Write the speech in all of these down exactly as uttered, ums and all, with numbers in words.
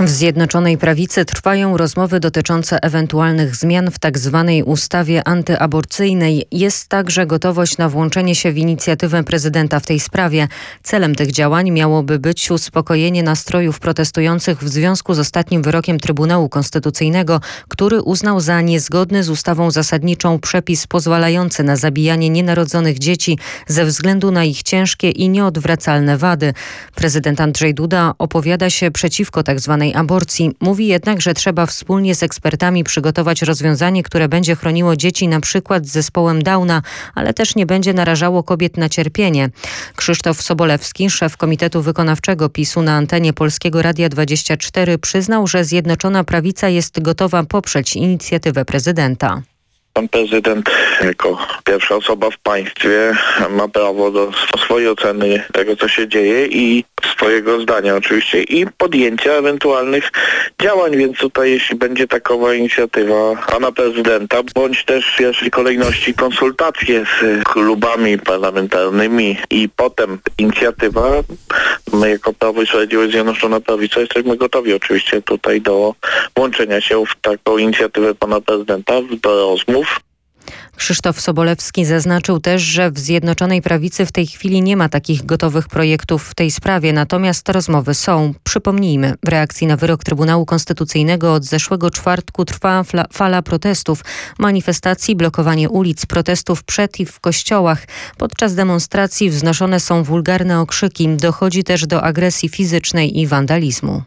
W Zjednoczonej Prawicy trwają rozmowy dotyczące ewentualnych zmian w tzw. ustawie antyaborcyjnej. Jest także gotowość na włączenie się w inicjatywę prezydenta w tej sprawie. Celem tych działań miałoby być uspokojenie nastrojów protestujących w związku z ostatnim wyrokiem Trybunału Konstytucyjnego, który uznał za niezgodny z ustawą zasadniczą przepis pozwalający na zabijanie nienarodzonych dzieci ze względu na ich ciężkie i nieodwracalne wady. Prezydent Andrzej Duda opowiada się przeciwko tzw. aborcji. Mówi jednak, że trzeba wspólnie z ekspertami przygotować rozwiązanie, które będzie chroniło dzieci na przykład z zespołem Downa, ale też nie będzie narażało kobiet na cierpienie. Krzysztof Sobolewski, szef Komitetu Wykonawczego PiSu na antenie Polskiego Radia dwadzieścia cztery, przyznał, że Zjednoczona Prawica jest gotowa poprzeć inicjatywę prezydenta. Pan prezydent jako pierwsza osoba w państwie ma prawo do swojej oceny tego, co się dzieje i swojego zdania oczywiście i podjęcia ewentualnych działań, więc tutaj jeśli będzie takowa inicjatywa pana prezydenta, bądź też w pierwszej kolejności konsultacje z klubami parlamentarnymi i potem inicjatywa, my jako Prawo i Sprawiedliwość Zjednoczona Prawica jesteśmy gotowi oczywiście tutaj do włączenia się w taką inicjatywę pana prezydenta, do rozmów. Krzysztof Sobolewski zaznaczył też, że w Zjednoczonej Prawicy w tej chwili nie ma takich gotowych projektów w tej sprawie, natomiast rozmowy są. Przypomnijmy, w reakcji na wyrok Trybunału Konstytucyjnego od zeszłego czwartku trwa fala protestów, manifestacji, blokowanie ulic, protestów przed i w kościołach. Podczas demonstracji wznoszone są wulgarne okrzyki, dochodzi też do agresji fizycznej i wandalizmu.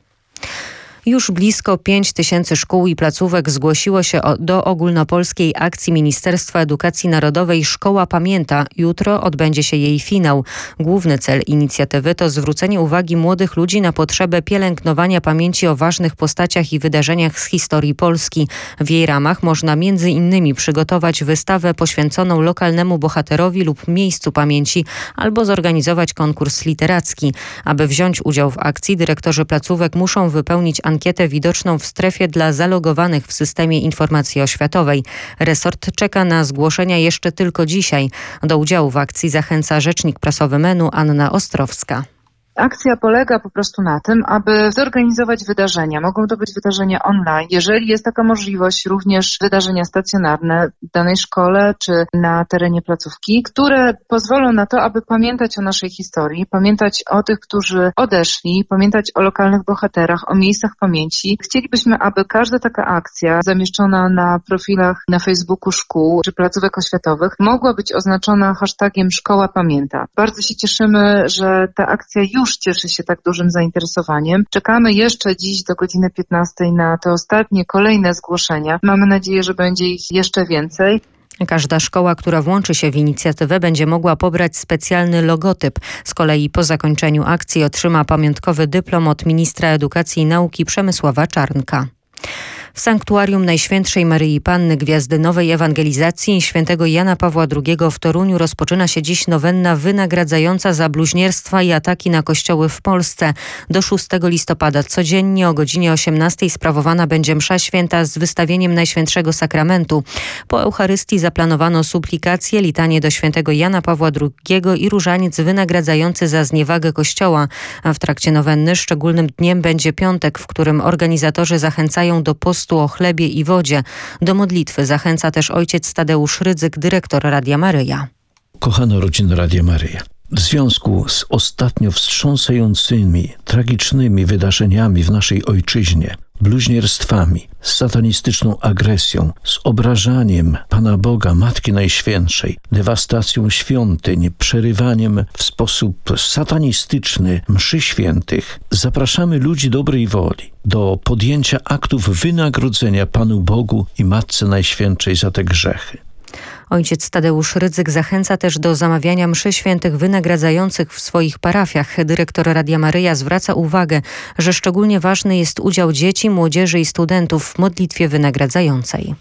Już blisko pięć tysięcy szkół i placówek zgłosiło się do ogólnopolskiej akcji Ministerstwa Edukacji Narodowej Szkoła Pamięta. Jutro odbędzie się jej finał. Główny cel inicjatywy to zwrócenie uwagi młodych ludzi na potrzebę pielęgnowania pamięci o ważnych postaciach i wydarzeniach z historii Polski. W jej ramach można między innymi przygotować wystawę poświęconą lokalnemu bohaterowi lub miejscu pamięci albo zorganizować konkurs literacki. Aby wziąć udział w akcji, dyrektorzy placówek muszą wypełnić ankietę widoczną w strefie dla zalogowanych w systemie informacji oświatowej. Resort czeka na zgłoszenia jeszcze tylko dzisiaj. Do udziału w akcji zachęca rzecznik prasowy M E N-u Anna Ostrowska. Akcja polega po prostu na tym, aby zorganizować wydarzenia. Mogą to być wydarzenia online. Jeżeli jest taka możliwość, również wydarzenia stacjonarne w danej szkole czy na terenie placówki, które pozwolą na to, aby pamiętać o naszej historii, pamiętać o tych, którzy odeszli, pamiętać o lokalnych bohaterach, o miejscach pamięci. Chcielibyśmy, aby każda taka akcja zamieszczona na profilach na Facebooku szkół czy placówek oświatowych mogła być oznaczona hashtagiem Szkoła Pamięta. Bardzo się cieszymy, że ta akcja już już cieszy się tak dużym zainteresowaniem. Czekamy jeszcze dziś do godziny piętnastej na te ostatnie, kolejne zgłoszenia. Mamy nadzieję, że będzie ich jeszcze więcej. Każda szkoła, która włączy się w inicjatywę, będzie mogła pobrać specjalny logotyp. Z kolei po zakończeniu akcji otrzyma pamiątkowy dyplom od ministra edukacji i nauki Przemysława Czarnka. W sanktuarium Najświętszej Maryi Panny Gwiazdy Nowej Ewangelizacji świętego Jana Pawła drugiego w Toruniu rozpoczyna się dziś nowenna wynagradzająca za bluźnierstwa i ataki na kościoły w Polsce. Do szóstego listopada codziennie o godzinie osiemnastej sprawowana będzie msza święta z wystawieniem Najświętszego Sakramentu. Po Eucharystii zaplanowano suplikację, litanie do świętego Jana Pawła drugiego i różaniec wynagradzający za zniewagę kościoła. A w trakcie nowenny szczególnym dniem będzie piątek, w którym organizatorzy zachęcają do postu o chlebie i wodzie. Do modlitwy zachęca też ojciec Tadeusz Rydzyk, dyrektor Radia Maryja. Kochana rodzina Radia Maryja, w związku z ostatnio wstrząsającymi, tragicznymi wydarzeniami w naszej ojczyźnie, bluźnierstwami, z satanistyczną agresją, z obrażaniem Pana Boga, Matki Najświętszej, dewastacją świątyń, przerywaniem w sposób satanistyczny mszy świętych, zapraszamy ludzi dobrej woli do podjęcia aktów wynagrodzenia Panu Bogu i Matce Najświętszej za te grzechy. Ojciec Tadeusz Rydzyk zachęca też do zamawiania mszy świętych wynagradzających w swoich parafiach. Dyrektor Radia Maryja zwraca uwagę, że szczególnie ważny jest udział dzieci, młodzieży i studentów w modlitwie wynagradzającej.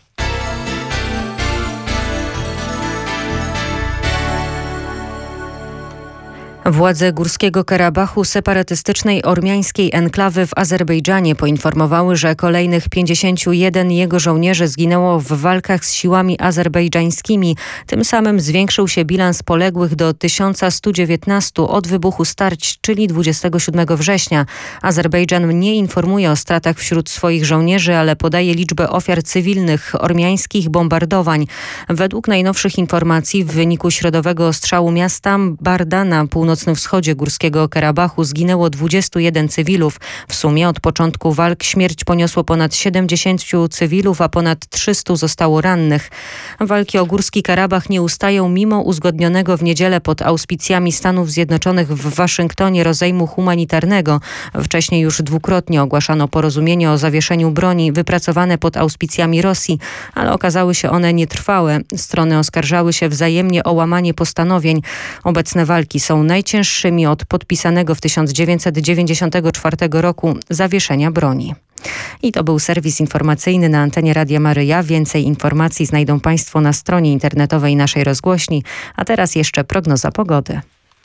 Władze Górskiego Karabachu, separatystycznej ormiańskiej enklawy w Azerbejdżanie, poinformowały, że kolejnych pięćdziesięciu jeden jego żołnierzy zginęło w walkach z siłami azerbejdżańskimi. Tym samym zwiększył się bilans poległych do tysiąc sto dziewiętnastu od wybuchu starć, czyli dwudziestego siódmego września. Azerbejdżan nie informuje o stratach wśród swoich żołnierzy, ale podaje liczbę ofiar cywilnych ormiańskich bombardowań. Według najnowszych informacji w wyniku środowego ostrzału miasta Barda na północnym wschodzie Górskiego Karabachu zginęło dwudziestu jeden cywilów. W sumie od początku walk śmierć poniosło ponad siedemdziesięciu cywilów, a ponad trzystu zostało rannych. Walki o Górski Karabach nie ustają mimo uzgodnionego w niedzielę pod auspicjami Stanów Zjednoczonych w Waszyngtonie rozejmu humanitarnego. Wcześniej już dwukrotnie ogłaszano porozumienie o zawieszeniu broni wypracowane pod auspicjami Rosji, ale okazały się one nietrwałe. Strony oskarżały się wzajemnie o łamanie postanowień. Obecne walki są najcięższymi od podpisanego w tysiąc dziewięćset dziewięćdziesiątego czwartego roku zawieszenia broni. I to był serwis informacyjny na antenie Radia Maryja. Więcej informacji znajdą Państwo na stronie internetowej naszej rozgłośni. A teraz jeszcze prognoza pogody.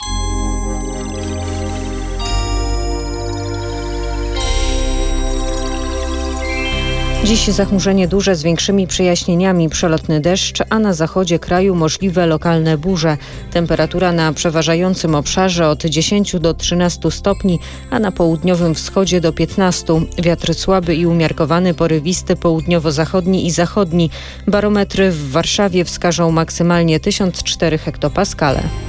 Dziś zachmurzenie duże z większymi przejaśnieniami, przelotny deszcz, a na zachodzie kraju możliwe lokalne burze. Temperatura na przeważającym obszarze od dziesięciu do trzynastu stopni, a na południowym wschodzie do piętnastu. Wiatr słaby i umiarkowany, porywisty, południowo-zachodni i zachodni. Barometry w Warszawie wskażą maksymalnie tysiąc cztery hektopaskale.